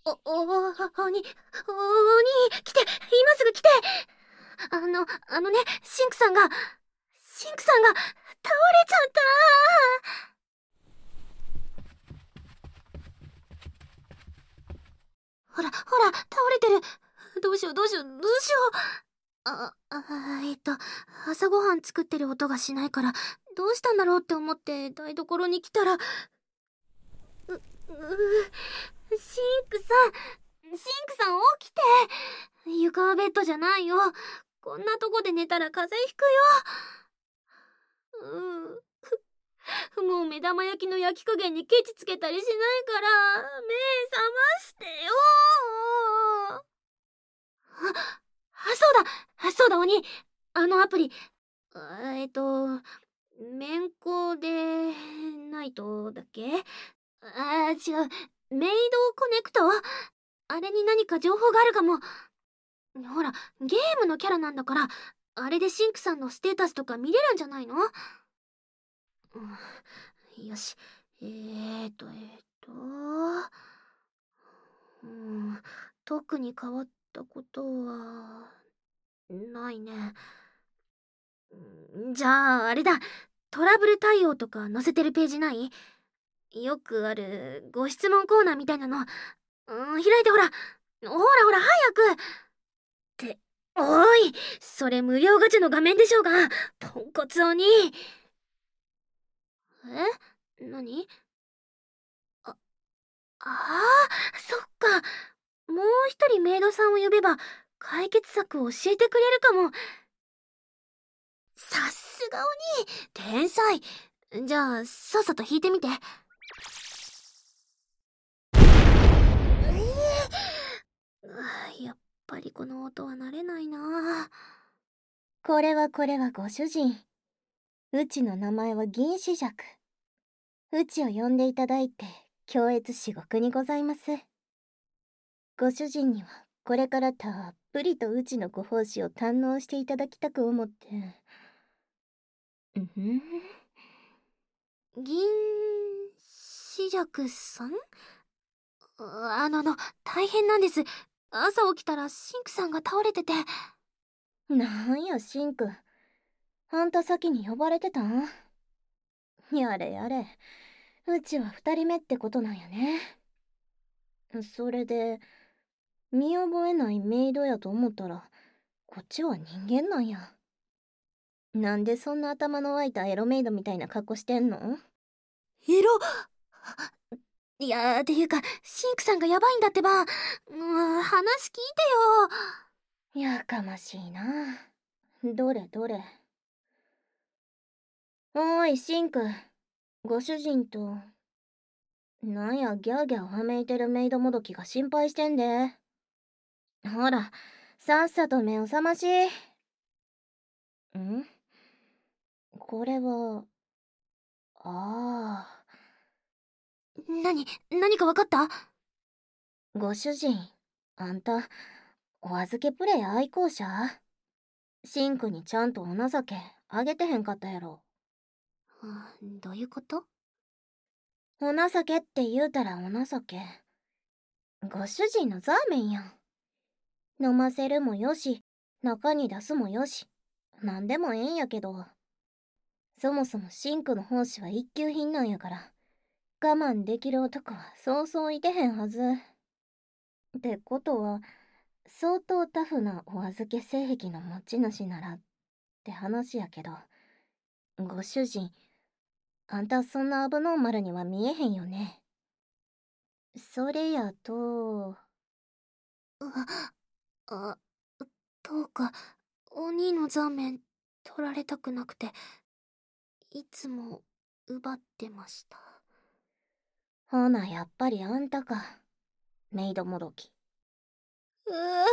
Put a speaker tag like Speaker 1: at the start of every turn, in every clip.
Speaker 1: 鬼、来て、今すぐ来て。シンクさんが倒れちゃった。ほら、倒れてる。どうしよう。朝ごはん作ってる音がしないから、どうしたんだろうって思って台所に来たら、シンクさん、起きて。床はベッドじゃないよ。こんなとこで寝たら風邪ひくよ。もう目玉焼きの焼き加減にケチつけたりしないから、目覚ましてよ。そうだ、鬼。あのアプリ、メンコでナイトだっけ？違う。メイドコネクト？あれに何か情報があるかも。ほら、ゲームのキャラなんだから、あれでシンクさんのステータスとか見れるんじゃないの？よし。うん、特に変わったことは、ないね。じゃあ、あれだ。トラブル対応とか載せてるページない？よくあるご質問コーナーみたいなの。開いてほら。早く。おい、それ無料ガチャの画面でしょうが。ポンコツ鬼。何？あ、そっか。もう一人メイドさんを呼べば解決策を教えてくれるかも。さすが鬼、天才。じゃあさっさと弾いてみて。やっぱりこの音は慣れないな。
Speaker 2: これはご主人。うちの名前は銀枝雀。うちを呼んでいただいて恐悦至極にございます。ご主人にはこれからたっぷりとうちのご奉仕を堪能していただきたく思って。
Speaker 1: 銀枝雀さん？大変なんです。朝起きたらシンクさんが倒れてて。
Speaker 2: なんやシンク、あんた先に呼ばれてたん？やれ、うちは2人目ってことなんやね。それで見覚えないメイドやと思ったら、こっちは人間なんや。なんでそんな頭の湧いたエロメイドみたいな格好してんの？
Speaker 1: エロ？いやっていうか、シンクさんがやばいんだってば。話聞い
Speaker 2: てよ。やかましいな。どれ。おーいシンク、ご主人となんやギャーギャーわめいてるメイドもどきが心配してんで。ほら、さっさと目を覚まし。これは、ああ。
Speaker 1: 何か分かった？
Speaker 2: ご主人、あんた、お預けプレイ愛好者？シンクにちゃんとお情けあげてへんかったやろ。
Speaker 1: どういうこと？
Speaker 2: お情けって言うたらお情け。ご主人のザーメンやん。飲ませるもよし、中に出すもよし、なんでもええんやけど。そもそもシンクの奉仕は一級品なんやから、我慢できる男はそうそういてへんはず。ってことは、相当タフなお預け性癖の持ち主ならって話やけど、ご主人、あんたそんなアブノーマルには見えへんよね。それやと、
Speaker 1: どうか、鬼のザーメン取られたくなくて、いつも奪ってました。
Speaker 2: ほな、やっぱりあんたか。メイドもどき。
Speaker 1: ごめんなさ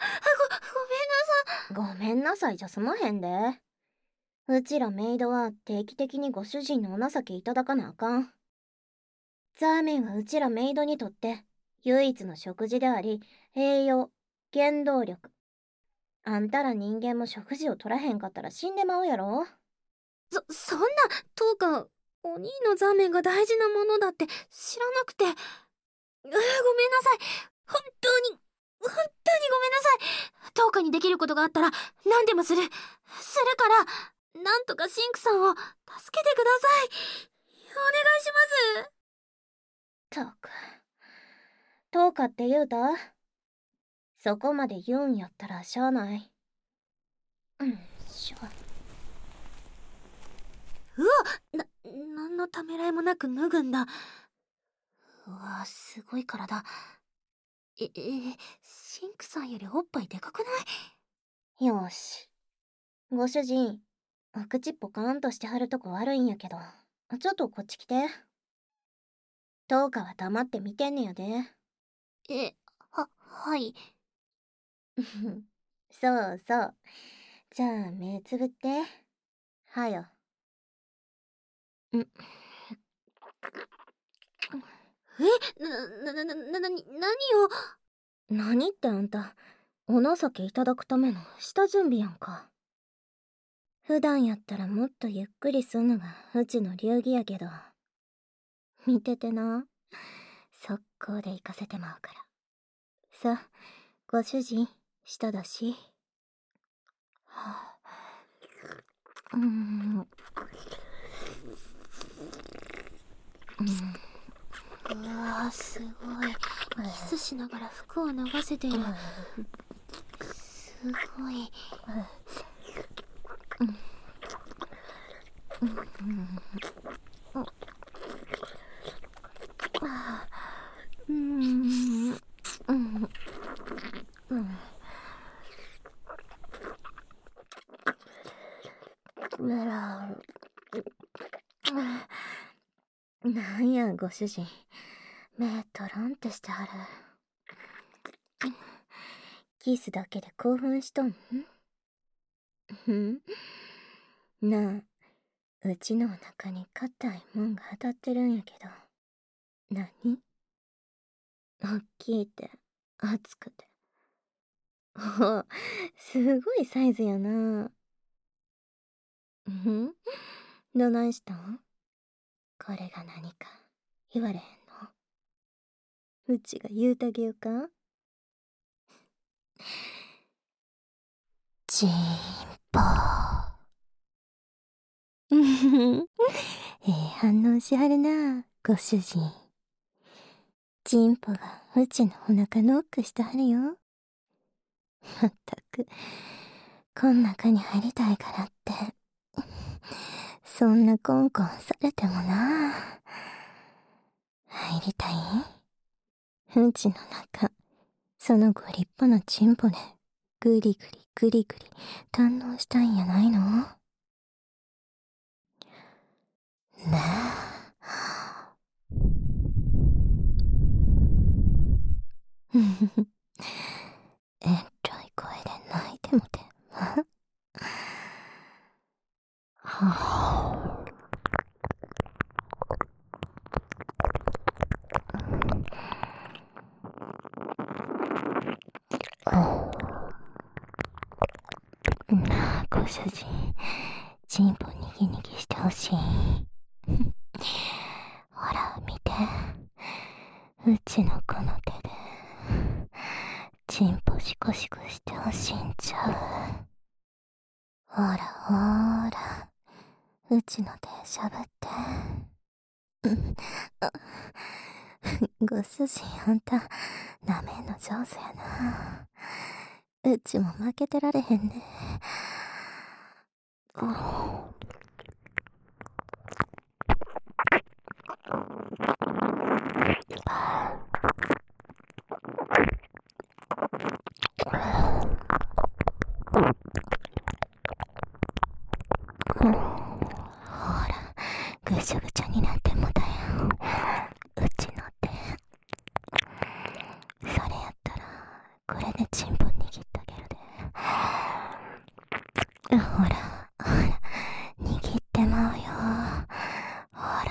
Speaker 2: い。ごめんなさいじゃ済まへんで。うちらメイドは定期的にご主人のお情けいただかなあかん。ザーメンはうちらメイドにとって唯一の食事であり、栄養、原動力。あんたら人間も食事を取らへんかったら死んでまうやろ。
Speaker 1: そんな、どうか、お兄のザーメンが大事なものだって知らなくて。ごめんなさい。 本当にごめんなさい。どうかにできることがあったら何でもするから、なんとかシンクさんを助けてください。お願いします。
Speaker 2: たく、どうかって言うた？そこまで言うんやったらしゃあない。
Speaker 1: うわ、なんのためらいもなく脱ぐんだ。うわ、すごい体。シンクさんよりおっぱいでかくない？
Speaker 2: よし。ご主人、お口ポカーンとしてはるとこ悪いんやけど、ちょっとこっち来て。どうかは黙って見てんねやで。
Speaker 1: はい。
Speaker 2: そうそう。じゃあ目つぶって。はよ。
Speaker 1: 何を。
Speaker 2: 何ってあんた、お情けいただくための下準備やんか。普段やったらもっとゆっくりすんのがうちの流儀やけど。見ててな。速攻で行かせてまうから。さあ、ご主人、下だし。
Speaker 1: うわ、すごい。キスしながら服を脱がせてる。すごい。
Speaker 2: なんや、ご主人。目トロンってしてはる。キスだけで興奮しとん？なあ、うちのお腹に硬いもんが当たってるんやけど。何？大きいって、熱くて。お、すごいサイズやな。どないしたん？これが何か言われへんの？うちが言うたげよか？チンポー。反応しはるな、ご主人。チンポがうちのお腹ノックしてはるよ。まったく、こん中に入りたいからって、そんなコンコンされてもな。入りたい？うちの中、そのご立派なチンポで、ぐりぐりぐりぐり堪能したいんやないの？ねえ。えらい声で泣いてもて。はあ、なあ、ご主人、チンポにぎにぎしてほしい。ほら、見て。うちのこの手で、チンポシコシコしてほしいんちゃう？ほらほら、うちの手しゃぶって。ご主人、あんた、舐めんの上手やな。うちも負けてられへんね。ほら、ぐしゃぐちゃになってもだよ。うちの手。それやったら、これでチンポ握ってあげるで。ほら、握ってまうよ。ほら。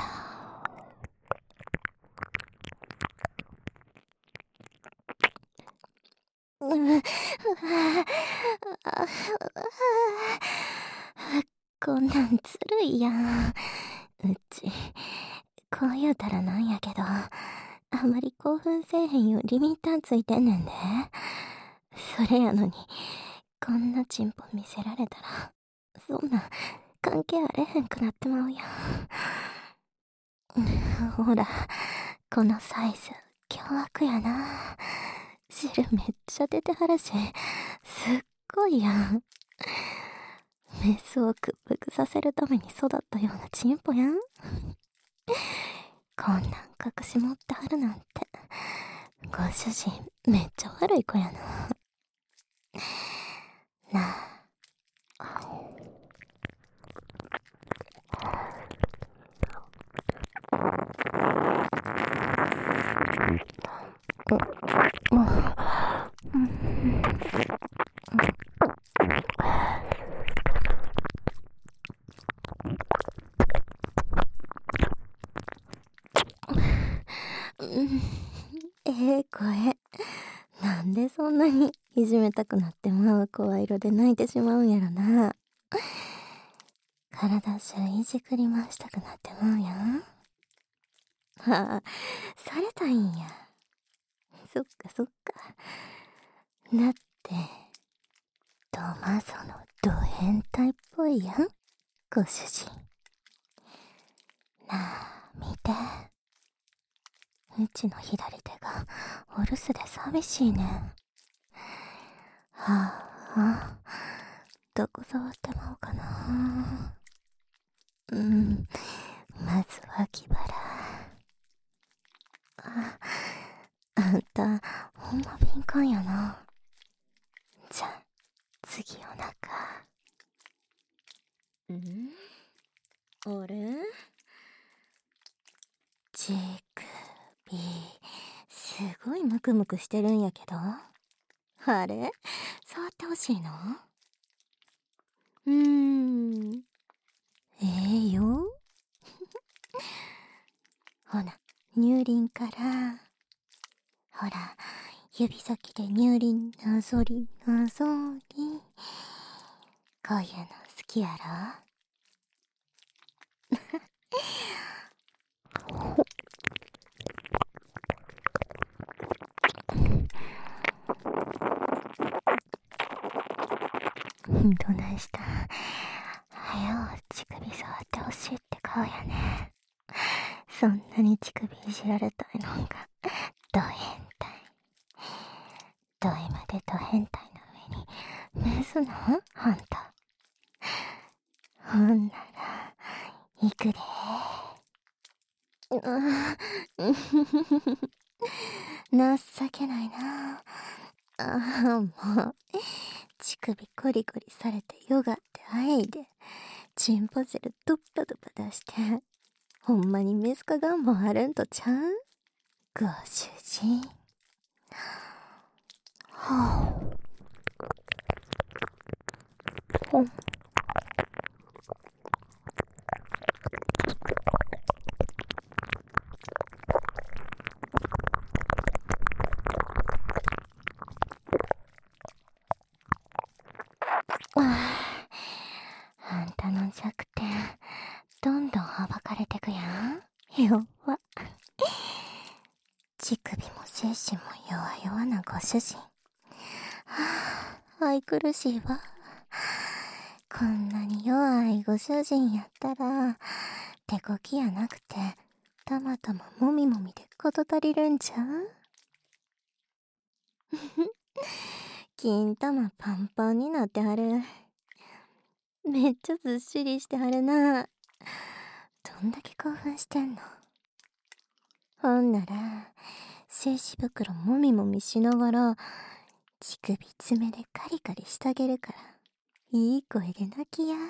Speaker 2: こんなんずるいやん。うち、こう言うたらなんやけど、 あまり興奮せえへんようリミッターついてんねんで。それやのに、こんなチンポ見せられたら、そんなん関係あれへんくなってまうやん。ほら、このサイズ、凶悪やな。汁めっちゃ出てはるし、すっごいやん。メスを屈服させるために育ったようなチンポやん。こんなん隠し持ってはるなんて、ご主人めっちゃ悪い子やな。なあ。声。なんでそんなにいじめたくなってまう声色で泣いてしまうんやろな。体中いじくり回したくなってまうやん。ああ、されたいんや。そっかそっか。だって、トマソのド変態っぽいやん、ご主人。なあ、見て。うちの左手がお留守で寂しいねん。はあ、どこ触ってまおうかな。まず脇腹。あんた、ほんま敏感やな。じゃ、次お腹。あれ？乳首、すごいムクムクしてるんやけど。あれ？触ってほしいの？よ。ほな、乳輪から。ほら、指先で乳輪なぞりなぞり。こういうの好きやろ？どないした？はよ乳首触ってほしいって顔やね。そんなに乳首いじられたいのがド変態。どいまでド変態の上にメスのあんた。ほんなら行くで。情けないな。もう乳首コリコリされてヨガってあえいでチンポ汁ドッパドッパ出して、ほんまにメスか願望あるんとちゃう？ご主人。はあ。あんたの弱点、どんどん暴かれてくやん。弱っ。乳首も精子も弱々なご主人。愛くるしいわ。こんなに弱いご主人やったら、手こきやなくて、たまたまもみもみでこと足りるんちゃう？金玉パンパンになってはる。めっちゃずっしりしてはるな。どんだけ興奮してんの？ほんなら、精子袋もみもみしながら、乳首爪でカリカリしてあげるから、いい声で泣きや。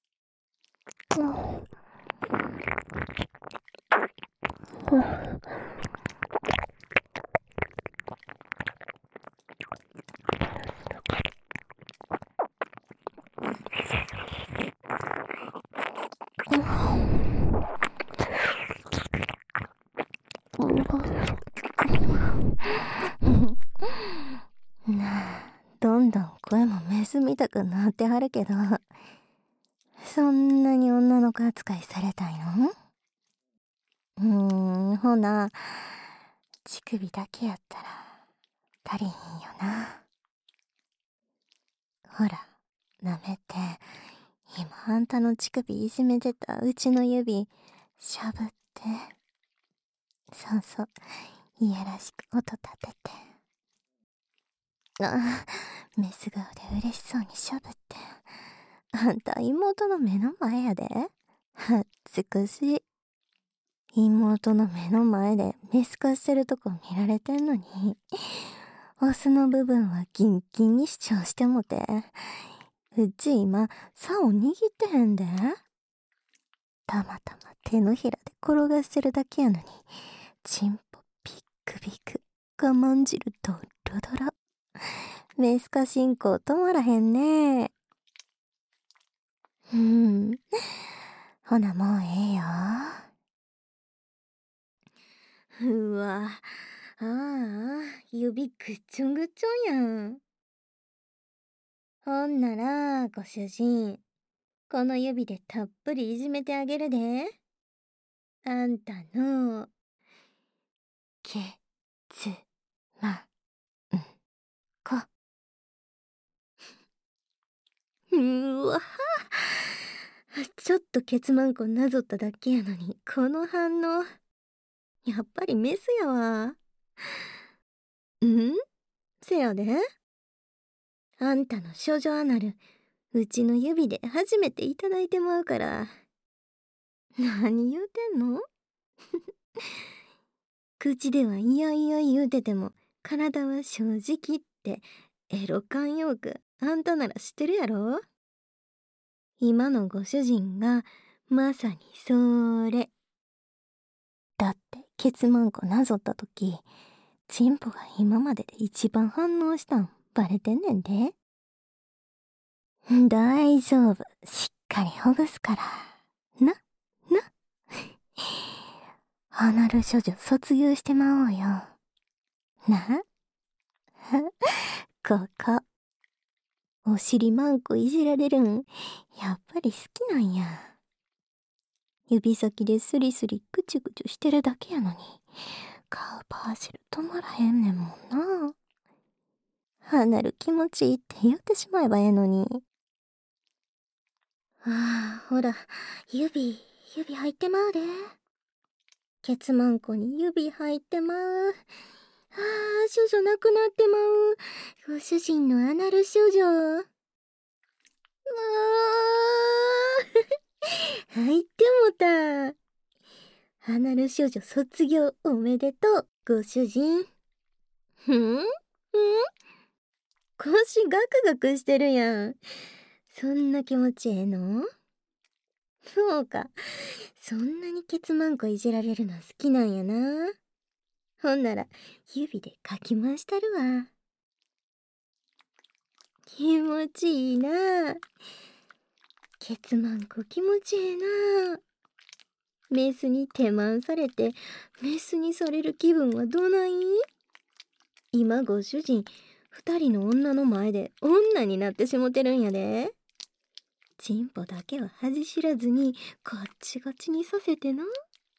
Speaker 2: なあ、どんどん声もメスみたくなってはるけど、そんなに女の子扱いされたいの？ほな、 乳首だけやったら足りひんよな。ほら、舐めて。今あんたの乳首いじめてたうちの指しゃぶって。そうそう、いやらしく音立てて。あ、メス顔で嬉しそうにしゃぶって。あんた妹の目の前やで。恥ずかしい。妹の目の前でメス化してるとこ見られてんのに、オスの部分はギンギンに主張してもて、うち今竿握ってへんで。たまたま手のひらで転がしてるだけやのに、チンポビックビク、我慢汁ドロドロ。メス化進行止まらへんね。ほなもうええよ。うわ、指ぐっちょんぐっちょんやん。ほんなら、ご主人、この指でたっぷりいじめてあげるで。あんたの、け、つ、ま、ん、こ。うわ、ちょっとケツマンコなぞっただけやのに、この反応。やっぱりメスやわ。せやで。あんたの処女アナル、うちの指で初めていただいてまうから。何言うてんの？口ではいやいや言うてても、体は正直ってエロ慣用句あんたなら知ってるやろ？今のご主人がまさにそれ。だってケツマンコなぞった時、チンポが今までで一番反応したんバレてんねんで。大丈夫、しっかりほぐすから。な。アナル処女卒業してまおうよ。な。ここ。お尻マンコいじられるん、やっぱり好きなんや。指先でスリスリぐちゅぐちゅしてるだけやのに、カウパーシル止まらへんねんもんな。アナル気持ちいいって言ってしまえばええのに。ほら、指入ってまうで。ケツマンコに指入ってまう。処女なくなってまう。ご主人のアナル処女。入ってもた。アナル処女卒業おめでとう、ご主人。腰ガクガクしてるやん。そんな気持ちええの？そうか。そんなにケツマンコいじられるの好きなんやな。ほんなら、指でかき回したるわ。気持ちいいな。ケツマンコ気持ちええな。メスに手満されて、メスにされる気分はどない？今ご主人、二人の女の前で女になってしもてるんやで。チンポだけは恥知らずにガッチガチにさせてな。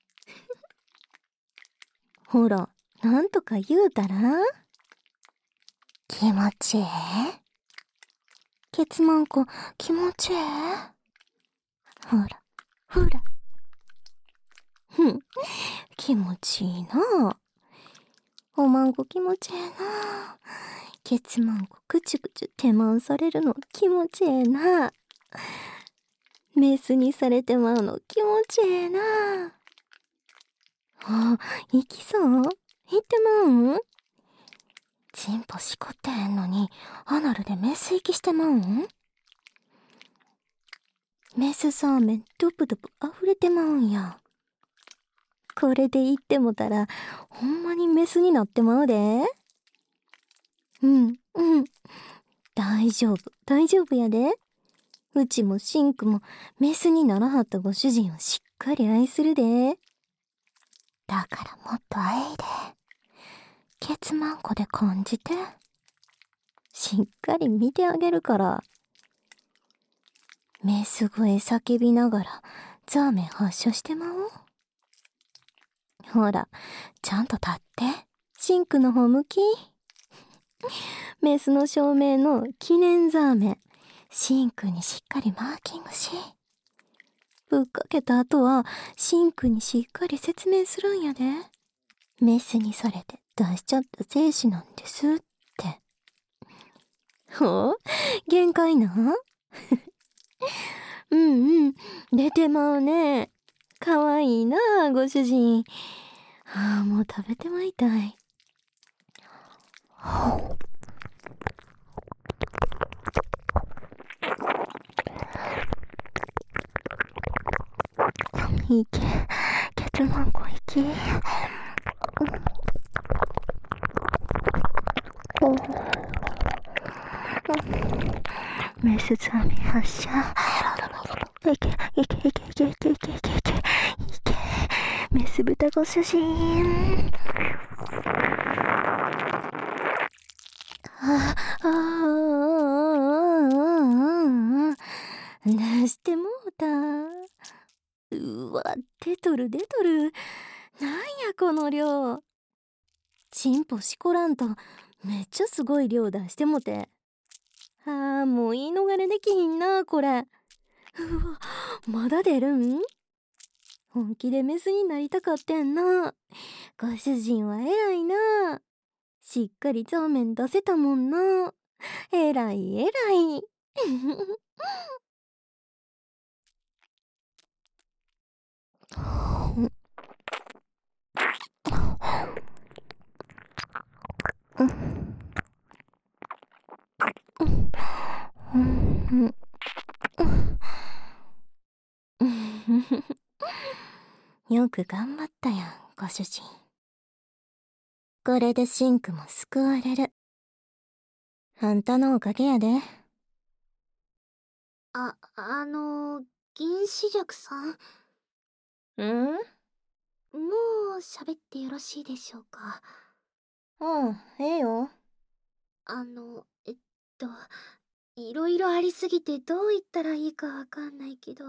Speaker 2: ほら、なんとか言うたら？気持ちええ？ケツマンコ気持ちええ？ほら。気持ちいいな。おまんこ気持ちええな。ケツマンコくちゅくちゅ手満されるの気持ちええな。メスにされてまうの気持ちええな。行きそう？行ってまうん？チンポしこってへんのにアナルでメス行きしてまうん？メスサーメンドブドブ溢れてまうんや。これで言ってもたらほんまにメスになってまうで。大丈夫やで。うちもシンクもメスにならはったご主人をしっかり愛するで。だからもっと愛いで。ケツマンコで感じて。しっかり見てあげるから。メス声叫びながらザーメン発射してまおう。ほら、ちゃんと立って。 シンクの方向き。メスの証明の記念ザーメン、シンクにしっかりマーキングし。ぶっかけた後は、シンクにしっかり説明するんやで。メスにされて出しちゃった精子なんですって。ほう、限界な。うんうん、出てまうね。かわいいなあ、ご主人。もう食べてまいたい。いけ、ケツマンコいき。メスザミ発射。いけ、いけ、いけ、いけ、いけ、いけ、いけ、いけ、いけ。メス豚ご主人。出してもうた。うわ、出とる出とる。なんやこの量。チンポしこらんとめっちゃすごい量出してもて。もう言い逃れできひんなこれ。うわ、まだ出るん？本気でメスになりたかってんな。ご主人は偉いな。しっかりザーメン出せたもんな。偉い偉い。よく頑張ったやん、ご主人。これでシンクも救われる。あんたのおかげやで。
Speaker 1: 銀子雀さん。
Speaker 2: ん？
Speaker 1: もう喋ってよろしいでしょうか。
Speaker 2: ええよ。
Speaker 1: あの、と、いろいろありすぎてどう言ったらいいかわかんないけど、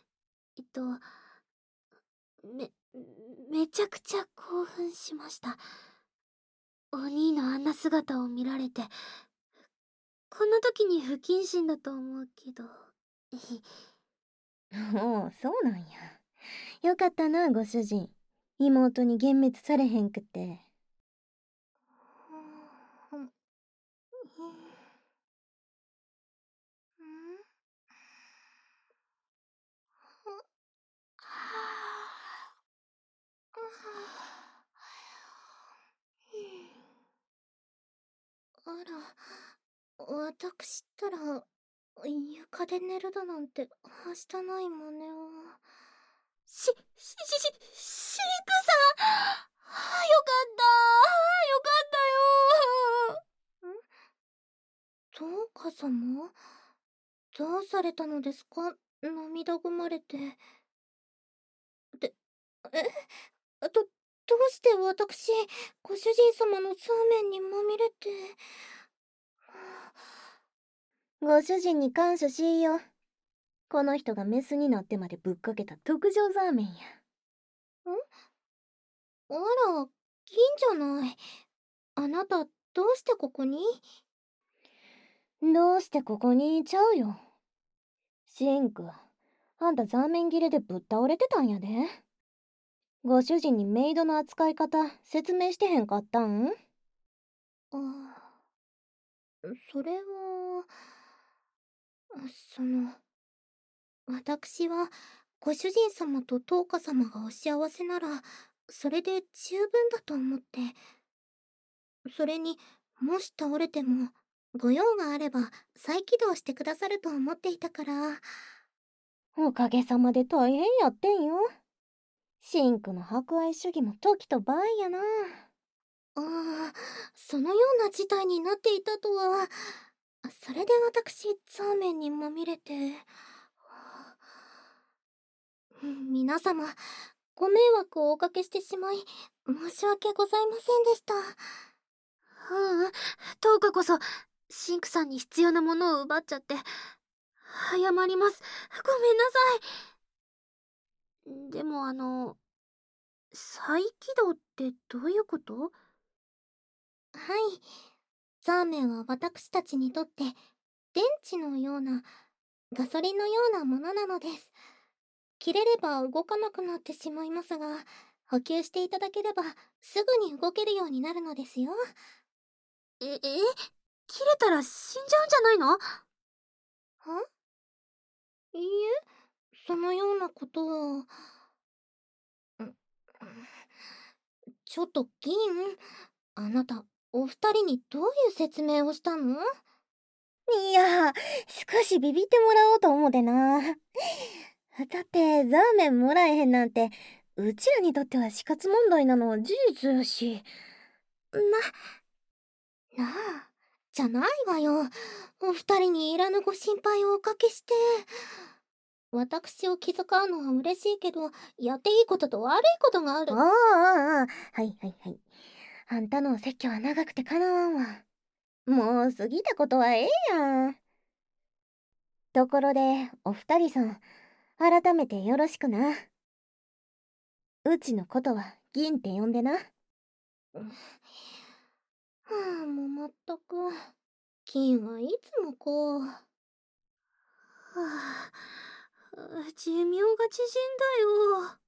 Speaker 1: め、めちゃくちゃ興奮しました。お兄のあんな姿を見られて、こんな時に不謹慎だと思うけど。
Speaker 2: そうなんや。よかったな、ご主人。妹に幻滅されへんくて。あら、私ったら、床で寝るだなんて、はしたない真似を。
Speaker 1: シンクさん、よかったよかったよ。
Speaker 2: トウカ様？どうされたのですか？涙ぐまれて。で、どうして私、ご主人様のザーメンにまみれて。ご主人に感謝しいよ。この人がメスになってまでぶっかけた特上ザーメンや。あら、金じゃない。あなた、どうしてここに？どうしてここにいちゃうよ。シンク、あんたザーメン切れでぶっ倒れてたんやで。ご主人にメイドの扱い方説明してへんかったん？それは、その、私は、ご主人様とトウカ様がお幸せなら、それで十分だと思って。それに、もし倒れても、ご用があれば再起動してくださると思っていたから。おかげさまで大変やってんよ。シンクの博愛主義も時と場合やな。そのような事態になっていたとは。それで私、ザーメンにまみれて。皆様、ご迷惑をおかけしてしまい、申し訳ございませんでした。
Speaker 1: トウカこそ、シンクさんに必要なものを奪っちゃって、謝ります。ごめんなさい。でも再起動ってどういうこと？
Speaker 2: はい。ザーメンは私たちにとって電池のような、ガソリンのようなものなのです。切れれば動かなくなってしまいますが、補給していただければすぐに動けるようになるのですよ。
Speaker 1: 切れたら死んじゃうんじゃないの？
Speaker 2: いいえ、そのようなことは。んちょっと銀、あなた、お二人にどういう説明をしたの？いや、少しビビってもらおうと思うでな。だって、ザーメンもらえへんなんて、うちらにとっては死活問題なのは事実やし。なあ、じゃないわよ。お二人にいらぬご心配をおかけして。私を気遣うのは嬉しいけど、やっていいことと悪いことがある。はいはいはい。あんたの説教は長くてかなわんわ。もう過ぎたことはええやん。ところで、お二人さん、改めてよろしくな。うちのことは銀って呼んでな。はあ、もうまったく。金はいつもこう。
Speaker 1: はあ、寿命が縮んだよ。